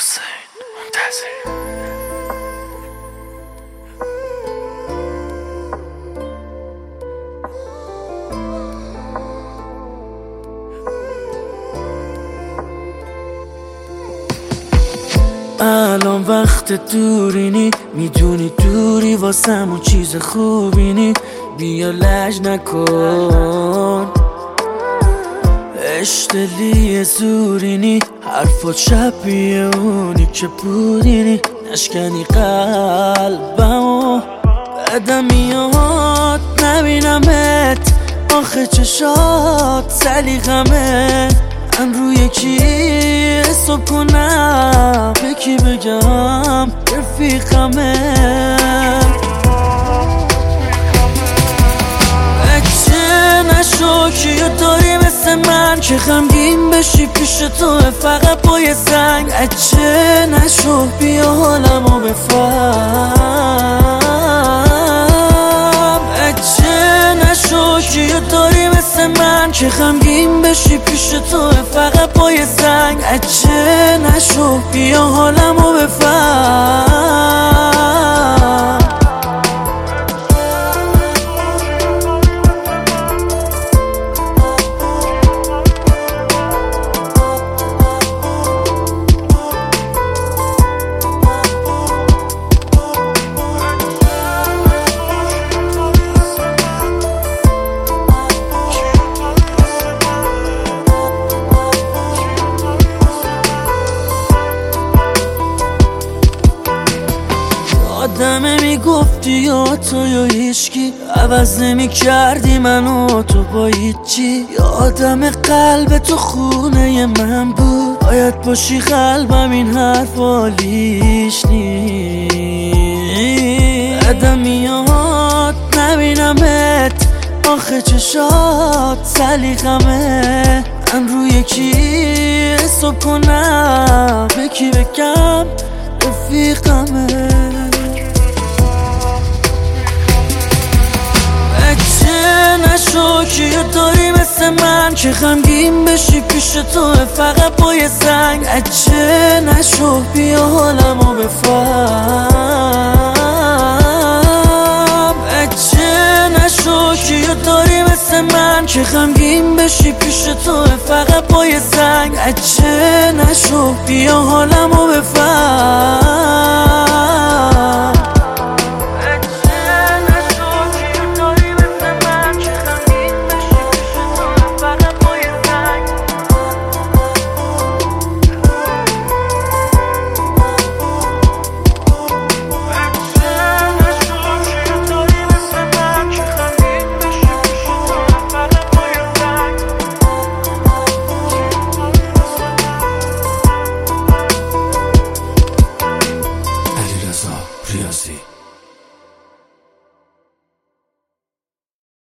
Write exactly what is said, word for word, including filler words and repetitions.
حسین منتظری. الان وقت دورینی، میدونی دوری واسمون چیز خوبینی. بیا لج نکن، اشتلی زورینی، حرفات شبیه اونی که بودینی. نشکنی قلبمو، بعدم میاد نبینمت. آخه چشات سلیقمه، من روی کی حساب کنم؟ به کی بگم رفیقمه؟ بچه نشو، کیو داری مثل من که غمگین بشی پیش تو فقط با یه زنگ؟ بچه نشو، بیا حالمو بفهم. بچه نشو، کیو داری مثل من که غمگین بشی پیش تو فقط با یه زنگ؟ بچه نشو، بیا حالمو بفهم. آدمه میگفتی یا تو یا هیچکی، عوض نمی کردی منو تو با هیچی. یادم قلب تو خونه من بود، باید باشی قلبم این حرف حالیش نیست. بعدم میاد نبینمت، آخه چشات سلیقمه. من روی کی حساب کنم؟ به کی بگم رفیقمه؟ نشو، کیو داری مثل من که غمگین بشی پیش تو فقط با یه زنگ؟ بچه نشو، بیا حالمو بفهم. بچه نشو، کیو داری مثل من که غمگین بشی پیش تو فقط با یه زنگ؟ بچه نشو، بیا حالمو بفهم. ریاضی